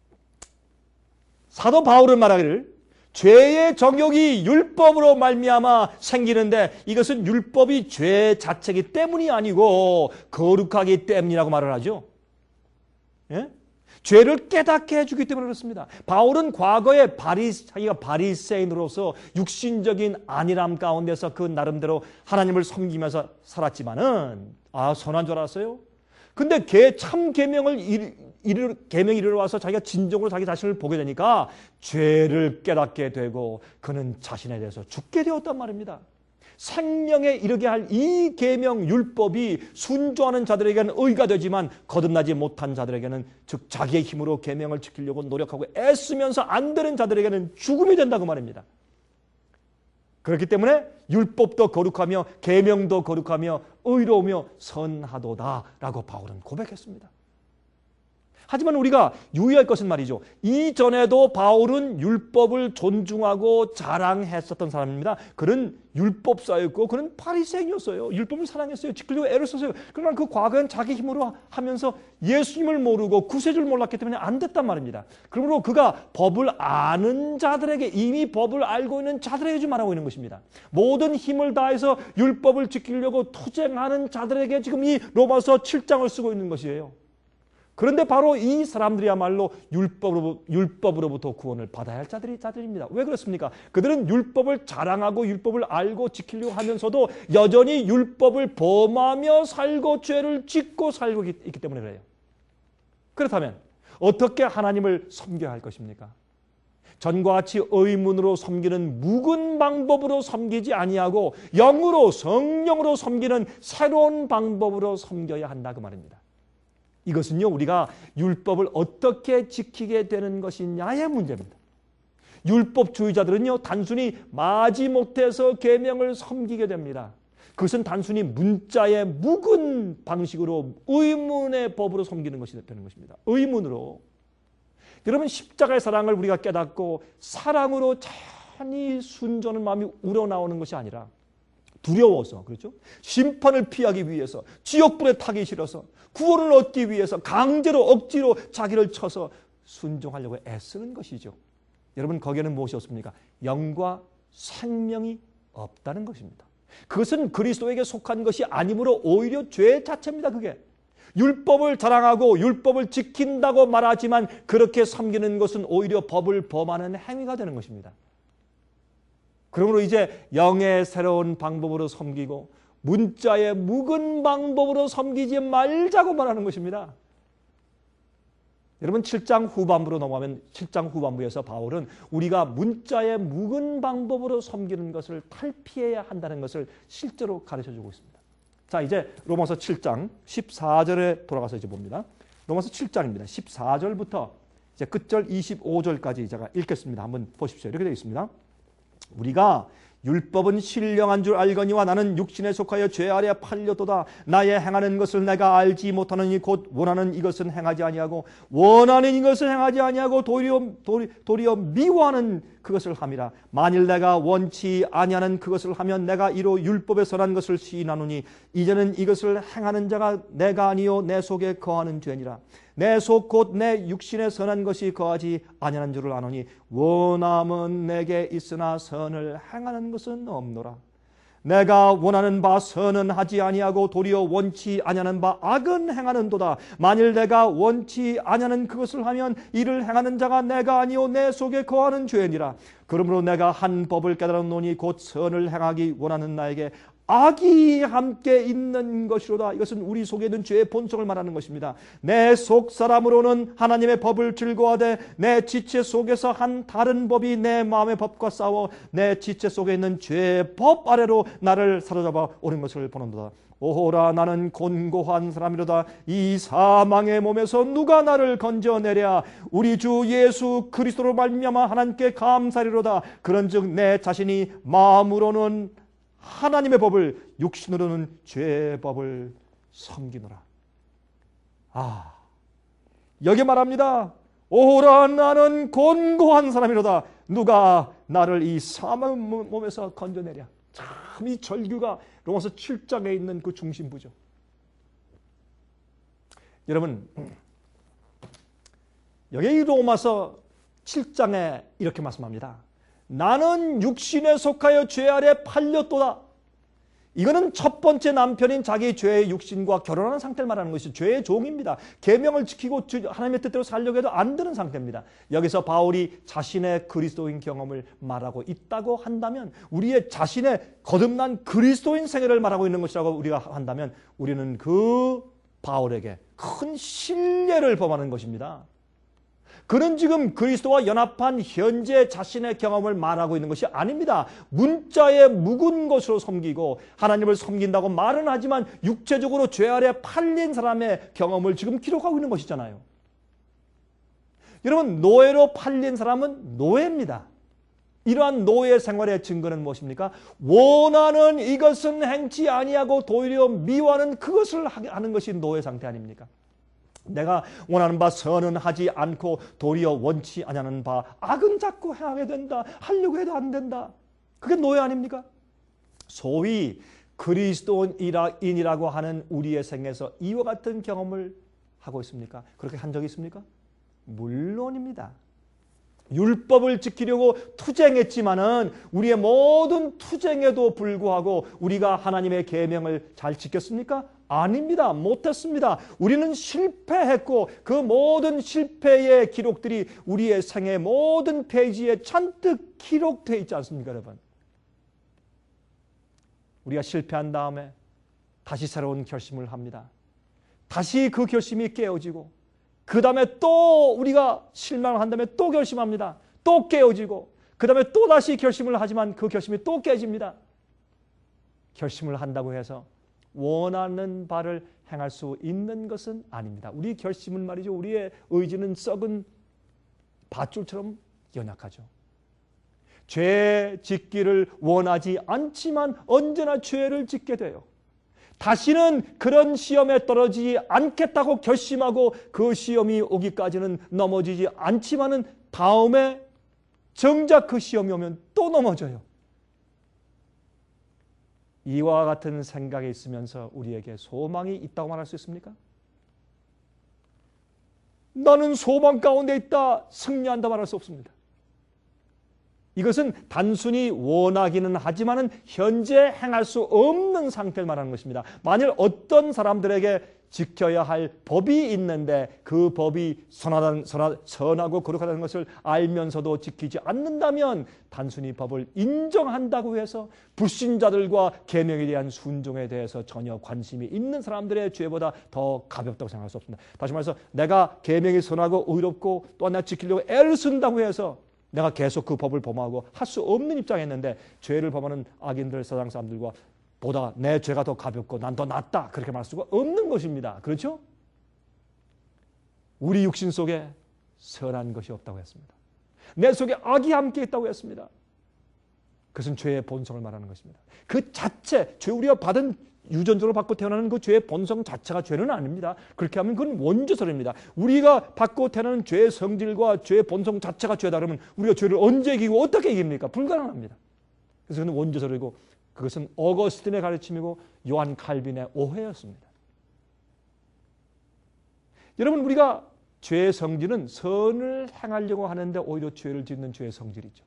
사도 바울은 말하기를 죄의 정욕이 율법으로 말미암아 생기는데 이것은 율법이 죄 자체이기 때문이 아니고 거룩하기 때문이라고 말을 하죠. 예? 죄를 깨닫게 해주기 때문에 그렇습니다. 바울은 과거에 바리, 자기가 바리새인으로서 육신적인 안일함 가운데서 그 나름대로 하나님을 섬기면서 살았지만은 아 선한 줄 알았어요. 근데 개 참 계명을 이르 계명 이르러 와서 자기가 진정으로 자기 자신을 보게 되니까 죄를 깨닫게 되고 그는 자신에 대해서 죽게 되었단 말입니다. 생명에 이르게 할 이 계명 율법이 순종하는 자들에게는 의가 되지만 거듭나지 못한 자들에게는 즉 자기의 힘으로 계명을 지키려고 노력하고 애쓰면서 안 되는 자들에게는 죽음이 된다고 말입니다. 그렇기 때문에 율법도 거룩하며 계명도 거룩하며 의로우며 선하도다라고 바울은 고백했습니다. 하지만 우리가 유의할 것은 말이죠. 이전에도 바울은 율법을 존중하고 자랑했었던 사람입니다. 그는 율법사였고 그는 바리새인이었어요. 율법을 사랑했어요. 지키려고 애를 썼어요. 그러나 그 과거엔 자기 힘으로 하면서 예수님을 모르고 구세주를 몰랐기 때문에 안 됐단 말입니다. 그러므로 그가 법을 아는 자들에게 이미 법을 알고 있는 자들에게 좀 말하고 있는 것입니다. 모든 힘을 다해서 율법을 지키려고 투쟁하는 자들에게 지금 이 로마서 칠 장을 쓰고 있는 것이에요. 그런데 바로 이 사람들이야말로 율법으로, 율법으로부터 구원을 받아야 할 자들이, 자들입니다. 왜 그렇습니까? 그들은 율법을 자랑하고 율법을 알고 지키려고 하면서도 여전히 율법을 범하며 살고 죄를 짓고 살고 있기 때문에 그래요. 그렇다면 어떻게 하나님을 섬겨야 할 것입니까? 전과 같이 의문으로 섬기는 묵은 방법으로 섬기지 아니하고 영으로 성령으로 섬기는 새로운 방법으로 섬겨야 한다 그 말입니다. 이것은요, 우리가 율법을 어떻게 지키게 되는 것이냐의 문제입니다. 율법주의자들은요, 단순히 마지못해서 계명을 섬기게 됩니다. 그것은 단순히 문자의 묵은 방식으로 의문의 법으로 섬기는 것이 되는 것입니다. 의문으로. 여러분, 십자가의 사랑을 우리가 깨닫고 사랑으로 찬히 순전한 마음이 우러나오는 것이 아니라 두려워서, 그렇죠? 심판을 피하기 위해서, 지옥불에 타기 싫어서, 구원을 얻기 위해서 강제로 억지로 자기를 쳐서 순종하려고 애쓰는 것이죠. 여러분, 거기에는 무엇이 없습니까? 영과 생명이 없다는 것입니다. 그것은 그리스도에게 속한 것이 아니므로 오히려 죄 자체입니다. 그게. 율법을 자랑하고 율법을 지킨다고 말하지만 그렇게 섬기는 것은 오히려 법을 범하는 행위가 되는 것입니다. 그러므로 이제 영의 새로운 방법으로 섬기고 문자의 묵은 방법으로 섬기지 말자고 말하는 것입니다. 여러분, 칠 장 후반부로 넘어가면 칠 장 후반부에서 바울은 우리가 문자의 묵은 방법으로 섬기는 것을 탈피해야 한다는 것을 실제로 가르쳐주고 있습니다. 자, 이제 로마서 칠 장 십사 절에 돌아가서 이제 봅니다. 로마서 칠 장입니다. 십사 절부터 이제 끝절 이십오 절까지 제가 읽겠습니다. 한번 보십시오. 이렇게 되어 있습니다. 우리가 율법은 신령한 줄 알거니와 나는 육신에 속하여 죄 아래 팔렸도다. 나의 행하는 것을 내가 알지 못하느니 곧 원하는 이것은 행하지 아니하고 원하는 이것을 행하지 아니하고 도리어, 도리, 도리어 미워하는 그것을 함이라. 만일 내가 원치 아니하는 그것을 하면 내가 이로 율법에 선한 것을 시인하노니 이제는 이것을 행하는 자가 내가 아니요 내 속에 거하는 죄니라. 내 속 곧 내 육신에 선한 것이 거하지 아니하는 줄을 아노니 원함은 내게 있으나 선을 행하는 것은 없노라. 내가 원하는 바 선은 하지 아니하고 도리어 원치 아니하는 바 악은 행하는도다. 만일 내가 원치 아니하는 그것을 하면 이를 행하는 자가 내가 아니요 내 속에 거하는 죄니라. 그러므로 내가 한 법을 깨달았노니 곧 선을 행하기 원하는 나에게 악이 함께 있는 것이로다. 이것은 우리 속에 있는 죄의 본성을 말하는 것입니다. 내 속 사람으로는 하나님의 법을 즐거워하되 내 지체 속에서 한 다른 법이 내 마음의 법과 싸워 내 지체 속에 있는 죄의 법 아래로 나를 사로잡아 오는 것을 보는도다. 오호라, 나는 곤고한 사람이로다. 이 사망의 몸에서 누가 나를 건져내랴. 우리 주 예수 그리스도로 말미암아 하나님께 감사리로다. 그런즉 내 자신이 마음으로는 하나님의 법을, 육신으로는 죄의 법을 섬기노라. 아, 여기 말합니다. 오호라, 나는 곤고한 사람이로다. 누가 나를 이 사망 몸에서 건져내랴. 참, 이 절규가 로마서 칠 장에 있는 그 중심부죠. 여러분, 여기 로마서 칠 장에 이렇게 말씀합니다. 나는 육신에 속하여 죄 아래 팔렸도다. 이거는 첫 번째 남편인 자기 죄의 육신과 결혼하는 상태를 말하는 것이 죄의 종입니다. 계명을 지키고 하나님의 뜻대로 살려고 해도 안 되는 상태입니다. 여기서 바울이 자신의 그리스도인 경험을 말하고 있다고 한다면, 우리의 자신의 거듭난 그리스도인 생애를 말하고 있는 것이라고 우리가 한다면 우리는 그 바울에게 큰 신뢰를 범하는 것입니다. 그는 지금 그리스도와 연합한 현재 자신의 경험을 말하고 있는 것이 아닙니다. 문자에 묵은 것으로 섬기고 하나님을 섬긴다고 말은 하지만 육체적으로 죄 아래 팔린 사람의 경험을 지금 기록하고 있는 것이잖아요. 여러분, 노예로 팔린 사람은 노예입니다. 이러한 노예 생활의 증거는 무엇입니까? 원하는 이것은 행치 아니하고 도리어 미워하는 그것을 하는 것이 노예 상태 아닙니까? 내가 원하는 바 선은 하지 않고 도리어 원치 아니하는 바 악은 자꾸 행하게 된다. 하려고 해도 안 된다. 그게 노예 아닙니까? 소위 그리스도인이라고 하는 우리의 생에서 이와 같은 경험을 하고 있습니까? 그렇게 한 적이 있습니까? 물론입니다. 율법을 지키려고 투쟁했지만은 우리의 모든 투쟁에도 불구하고 우리가 하나님의 계명을 잘 지켰습니까? 아닙니다. 못했습니다. 우리는 실패했고 그 모든 실패의 기록들이 우리의 생의 모든 페이지에 잔뜩 기록되어 있지 않습니까, 여러분? 우리가 실패한 다음에 다시 새로운 결심을 합니다. 다시 그 결심이 깨어지고 그 다음에 또 우리가 실망을 한 다음에 또 결심합니다. 또 깨어지고 그 다음에 또 다시 결심을 하지만 그 결심이 또 깨집니다. 결심을 한다고 해서 원하는 바를 행할 수 있는 것은 아닙니다. 우리 결심은 말이죠. 우리의 의지는 썩은 밧줄처럼 연약하죠. 죄 짓기를 원하지 않지만 언제나 죄를 짓게 돼요. 다시는 그런 시험에 떨어지지 않겠다고 결심하고 그 시험이 오기까지는 넘어지지 않지만은 다음에 정작 그 시험이 오면 또 넘어져요. 이와 같은 생각이 있으면서 우리에게 소망이 있다고 말할 수 있습니까? 나는 소망 가운데 있다, 승리한다 말할 수 없습니다. 이것은 단순히 원하기는 하지만은 현재 행할 수 없는 상태를 말하는 것입니다. 만일 어떤 사람들에게 지켜야 할 법이 있는데 그 법이 선하다는, 선하, 선하고 거룩하다는 것을 알면서도 지키지 않는다면 단순히 법을 인정한다고 해서 불신자들과 계명에 대한 순종에 대해서 전혀 관심이 있는 사람들의 죄보다 더 가볍다고 생각할 수 없습니다. 다시 말해서 내가 계명이 선하고 의롭고 또한 내가 지키려고 애를 쓴다고 해서 내가 계속 그 법을 범하고 할 수 없는 입장에 있는데 죄를 범하는 악인들, 세상 사람들과 보다 내 죄가 더 가볍고 난 더 낫다 그렇게 말할 수가 없는 것입니다. 그렇죠? 우리 육신 속에 선한 것이 없다고 했습니다. 내 속에 악이 함께 있다고 했습니다. 그것은 죄의 본성을 말하는 것입니다. 그 자체, 죄 우리가 받은 유전적으로 받고 태어나는 그 죄의 본성 자체가 죄는 아닙니다. 그렇게 하면 그건 원죄설입니다. 우리가 받고 태어나는 죄의 성질과 죄의 본성 자체가 죄다 그러면 우리가 죄를 언제 이기고 어떻게 이깁니까? 불가능합니다. 그래서 그건 원죄설이고 그것은 어거스틴의 가르침이고 요한 칼빈의 오해였습니다. 여러분, 우리가 죄의 성질은 선을 행하려고 하는데 오히려 죄를 짓는 죄의 성질이죠.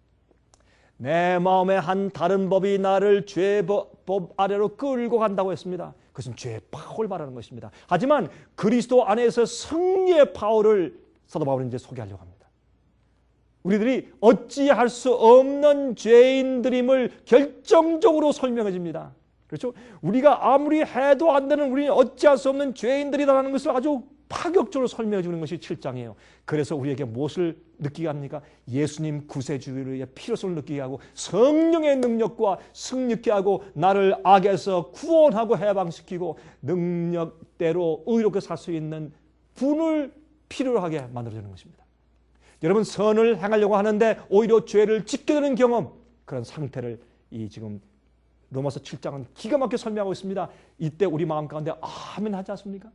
내 마음에 한 다른 법이 나를 죄법 아래로 끌고 간다고 했습니다. 그것은 죄의 파워를 말하는 것입니다. 하지만 그리스도 안에서 승리의 파워를 사도 바울은 이제 소개하려고 합니다. 우리들이 어찌할 수 없는 죄인들임을 결정적으로 설명해 줍니다. 그렇죠? 우리가 아무리 해도 안 되는 우리는 어찌할 수 없는 죄인들이라는 것을 아주 파격적으로 설명해 주는 것이 칠 장이에요. 그래서 우리에게 무엇을 느끼게 합니까? 예수님 구세주의 필요성을 느끼게 하고 성령의 능력과 승리케 하고 나를 악에서 구원하고 해방시키고 능력대로 의롭게 살 수 있는 분을 필요로 하게 만들어주는 것입니다. 여러분, 선을 행하려고 하는데 오히려 죄를 짓게 되는 경험, 그런 상태를 이 지금 로마서 칠 장은 기가 막히게 설명하고 있습니다. 이때 우리 마음 가운데 아멘 하지 않습니까?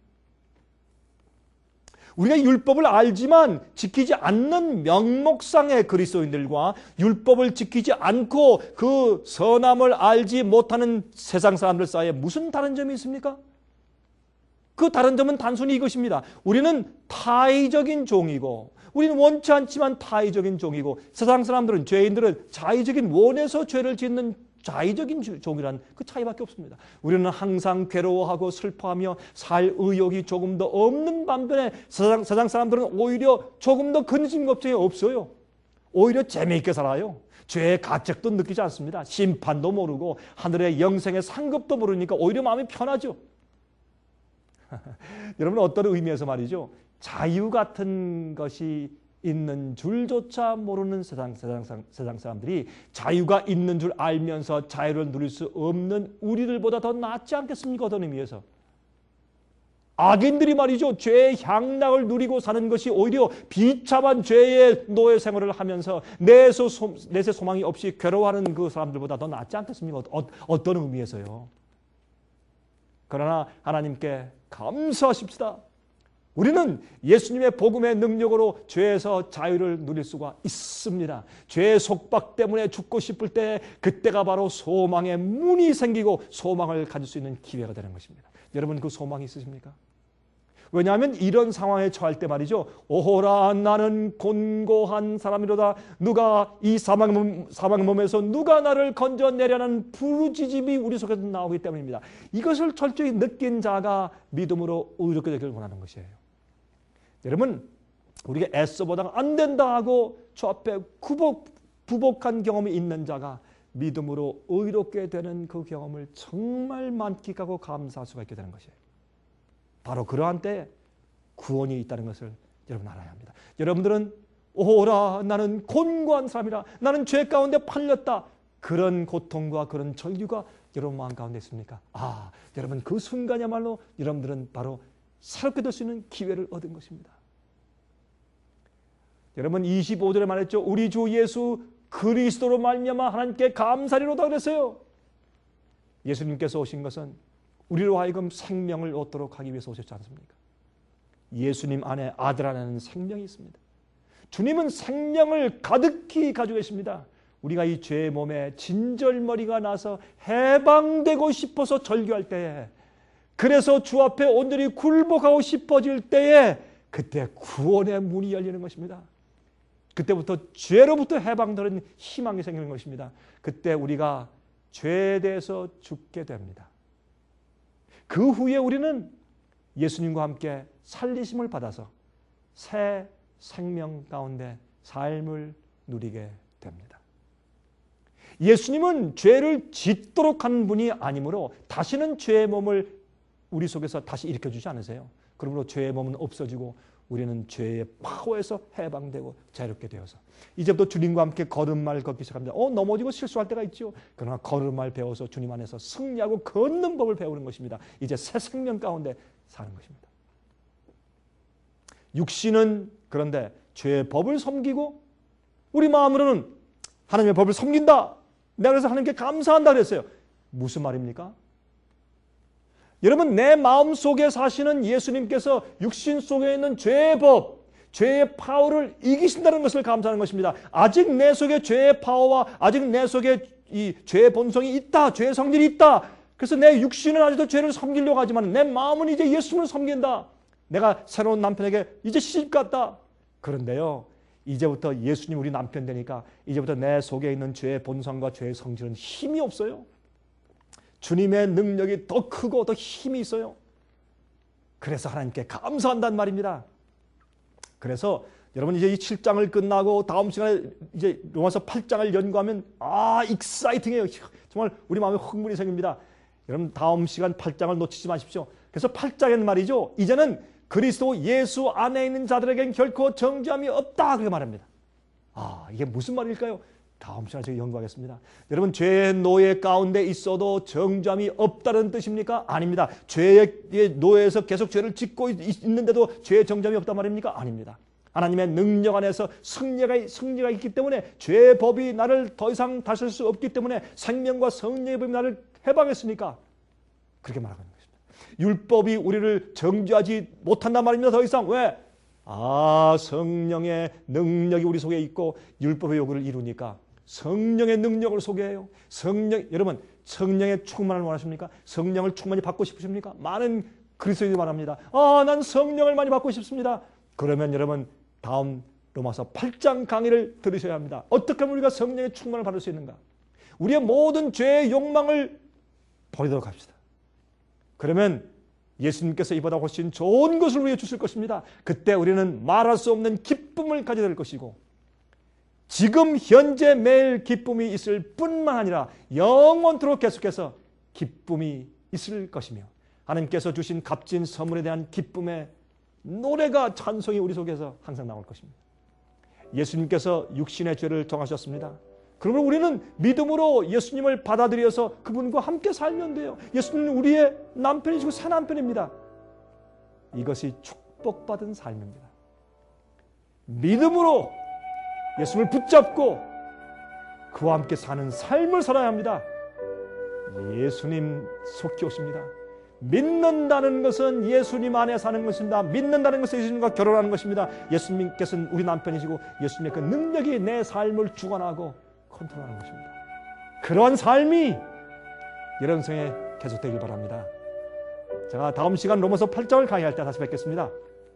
우리가 율법을 알지만 지키지 않는 명목상의 그리스도인들과 율법을 지키지 않고 그 선함을 알지 못하는 세상 사람들 사이에 무슨 다른 점이 있습니까? 그 다른 점은 단순히 이것입니다. 우리는 타의적인 종이고 우리는 원치 않지만 타의적인 종이고 세상 사람들은, 죄인들은 자의적인 원에서 죄를 짓는 자의적인 종이란 그 차이밖에 없습니다. 우리는 항상 괴로워하고 슬퍼하며 살 의욕이 조금 더 없는 반면에 세상, 세상 사람들은 오히려 조금 더 근심 걱정이 없어요. 오히려 재미있게 살아요. 죄의 가책도 느끼지 않습니다. 심판도 모르고 하늘의 영생의 상급도 모르니까 오히려 마음이 편하죠. 여러분, 어떤 의미에서 말이죠, 자유 같은 것이 있는 줄조차 모르는 세상, 세상, 세상 사람들이 자유가 있는 줄 알면서 자유를 누릴 수 없는 우리들보다 더 낫지 않겠습니까? 어떤 의미에서 악인들이 말이죠, 죄의 향락을 누리고 사는 것이 오히려 비참한 죄의 노예 생활을 하면서 내세 내세 소망이 없이 괴로워하는 그 사람들보다 더 낫지 않겠습니까? 어, 어떤 의미에서요? 그러나 하나님께 감사하십시다. 우리는 예수님의 복음의 능력으로 죄에서 자유를 누릴 수가 있습니다. 죄의 속박 때문에 죽고 싶을 때 그때가 바로 소망의 문이 생기고 소망을 가질 수 있는 기회가 되는 것입니다. 여러분, 그 소망이 있으십니까? 왜냐하면 이런 상황에 처할 때 말이죠. 오호라 나는 곤고한 사람이로다. 누가 이 사망, 사망 몸에서 누가 나를 건져내려는 부르짖음이 우리 속에서 나오기 때문입니다. 이것을 철저히 느낀 자가 믿음으로 의롭게 되기를 원하는 것이에요. 여러분, 우리가 애써보다가 안 된다 하고 저 앞에 구복, 부복한 경험이 있는 자가 믿음으로 의롭게 되는 그 경험을 정말 만끽하고 감사할 수가 있게 되는 것이에요. 바로 그러한 때에 구원이 있다는 것을 여러분 알아야 합니다. 여러분들은 오라 나는 곤고한 사람이라, 나는 죄 가운데 팔렸다. 그런 고통과 그런 전류가 여러분 마음 가운데 있습니까? 아, 여러분 그 순간이야말로 여러분들은 바로 새롭게 될 수 있는 기회를 얻은 것입니다. 여러분 이십오 절에 말했죠. 우리 주 예수 그리스도로 말미암아 하나님께 감사리로다 그랬어요. 예수님께서 오신 것은 우리로 하여금 생명을 얻도록 하기 위해서 오셨지 않습니까? 예수님 안에, 아들 안에는 생명이 있습니다. 주님은 생명을 가득히 가지고 계십니다. 우리가 이 죄의 몸에 진절머리가 나서 해방되고 싶어서 절규할 때에, 그래서 주 앞에 온전히 굴복하고 싶어질 때에 그때 구원의 문이 열리는 것입니다. 그때부터 죄로부터 해방되는 희망이 생기는 것입니다. 그때 우리가 죄에 대해서 죽게 됩니다. 그 후에 우리는 예수님과 함께 살리심을 받아서 새 생명 가운데 삶을 누리게 됩니다. 예수님은 죄를 짓도록 한 분이 아니므로 다시는 죄의 몸을 우리 속에서 다시 일으켜주지 않으세요. 그러므로 죄의 몸은 없어지고 우리는 죄의 파워에서 해방되고 자유롭게 되어서 이제부터 주님과 함께 걸음마를 걷기 시작합니다. 어, 넘어지고 실수할 때가 있죠. 그러나 걸음마를 배워서 주님 안에서 승리하고 걷는 법을 배우는 것입니다. 이제 새 생명 가운데 사는 것입니다. 육신은 그런데 죄의 법을 섬기고 우리 마음으로는 하나님의 법을 섬긴다. 내가 그래서 하나님께 감사한다 그랬어요. 무슨 말입니까? 여러분, 내 마음속에 사시는 예수님께서 육신 속에 있는 죄의 법, 죄의 파워를 이기신다는 것을 감사하는 것입니다. 아직 내 속에 죄의 파워와 아직 내 속에 이 죄의 본성이 있다. 죄의 성질이 있다. 그래서 내 육신은 아직도 죄를 섬기려고 하지만 내 마음은 이제 예수님을 섬긴다. 내가 새로운 남편에게 이제 시집 갔다. 그런데요, 이제부터 예수님 우리 남편 되니까 이제부터 내 속에 있는 죄의 본성과 죄의 성질은 힘이 없어요. 주님의 능력이 더 크고 더 힘이 있어요. 그래서 하나님께 감사한다는 말입니다. 그래서 여러분 이제 이 칠 장을 끝나고 다음 시간에 이제 로마서 팔 장을 연구하면 아, 익사이팅해요. 정말 우리 마음에 흥분이 생깁니다. 여러분 다음 시간 팔 장을 놓치지 마십시오. 그래서 팔 장에는 말이죠. 이제는 그리스도 예수 안에 있는 자들에겐 결코 정죄함이 없다. 그렇게 말합니다. 아, 이게 무슨 말일까요? 다음 시간에 제가 연구하겠습니다. 여러분 죄의 노예 가운데 있어도 정죄함이 없다는 뜻입니까? 아닙니다. 죄의 노예에서 계속 죄를 짓고 있는데도 죄의 정죄함이 없단 말입니까? 아닙니다. 하나님의 능력 안에서 승리가, 승리가 있기 때문에 죄의 법이 나를 더 이상 다스릴 수 없기 때문에 생명과 성령의 법이 나를 해방했으니까 그렇게 말하는 것입니다. 율법이 우리를 정죄하지 못한단 말입니다. 더 이상. 왜? 아, 성령의 능력이 우리 속에 있고 율법의 요구를 이루니까 성령의 능력을 소개해요. 성령, 여러분 성령의 충만을 원하십니까? 성령을 충만히 받고 싶으십니까? 많은 그리스도인들이 말합니다. 아, 난 성령을 많이 받고 싶습니다. 그러면 여러분 다음 로마서 팔 장 강의를 들으셔야 합니다. 어떻게 하면 우리가 성령의 충만을 받을 수 있는가? 우리의 모든 죄의 욕망을 버리도록 합시다. 그러면 예수님께서 이보다 훨씬 좋은 것을 우리에게 주실 것입니다. 그때 우리는 말할 수 없는 기쁨을 가지게 될 것이고 지금 현재 매일 기쁨이 있을 뿐만 아니라 영원토록 계속해서 기쁨이 있을 것이며 하나님께서 주신 값진 선물에 대한 기쁨의 노래가 찬송이 우리 속에서 항상 나올 것입니다. 예수님께서 육신의 죄를 정하셨습니다. 그러면 우리는 믿음으로 예수님을 받아들여서 그분과 함께 살면 돼요. 예수님은 우리의 남편이시고 새 남편입니다. 이것이 축복받은 삶입니다. 믿음으로 예수님을 붙잡고 그와 함께 사는 삶을 살아야 합니다. 예수님 속히 오십니다. 믿는다는 것은 예수님 안에 사는 것입니다. 믿는다는 것은 예수님과 결혼하는 것입니다. 예수님께서는 우리 남편이시고 예수님의 그 능력이 내 삶을 주관하고 컨트롤하는 것입니다. 그러한 삶이 여러분 생에 계속되길 바랍니다. 제가 다음 시간 로마서 팔 장을 강의할 때 다시 뵙겠습니다.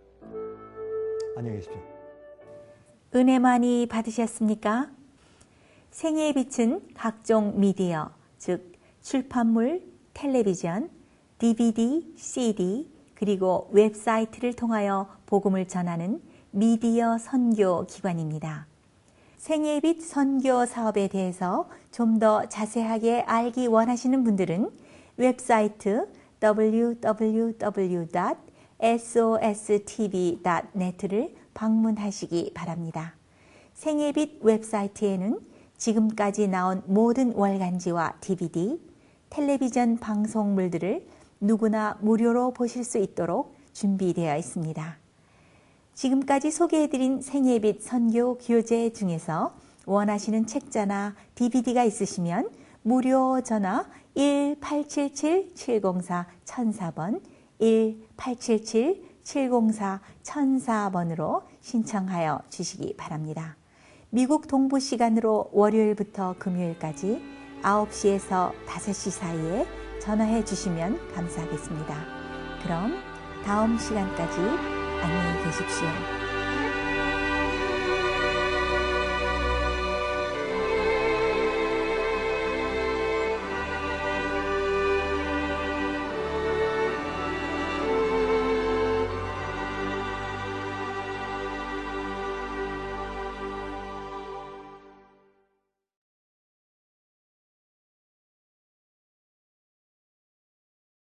안녕히 계십시오. 은혜 많이 받으셨습니까? 생애의 빛은 각종 미디어, 즉 출판물, 텔레비전, 디비디, 씨디, 그리고 웹사이트를 통하여 복음을 전하는 미디어 선교 기관입니다. 생애의 빛 선교 사업에 대해서 좀 더 자세하게 알기 원하시는 분들은 웹사이트 더블유 더블유 더블유 닷 에스오에스티비 닷 넷을 방문하시기 바랍니다. 생애의 빛 웹사이트에는 지금까지 나온 모든 월간지와 디비디, 텔레비전 방송물들을 누구나 무료로 보실 수 있도록 준비되어 있습니다. 지금까지 소개해드린 생애의 빛 선교 교재 중에서 원하시는 책자나 디비디가 있으시면 무료 전화 일 팔칠칠 칠공사 천사 번 일 팔칠칠 칠공사 천사 번으로 신청하여 주시기 바랍니다. 미국 동부 시간으로 월요일부터 금요일까지 아홉 시에서 다섯 시 사이에 전화해 주시면 감사하겠습니다. 그럼 다음 시간까지 안녕히 계십시오.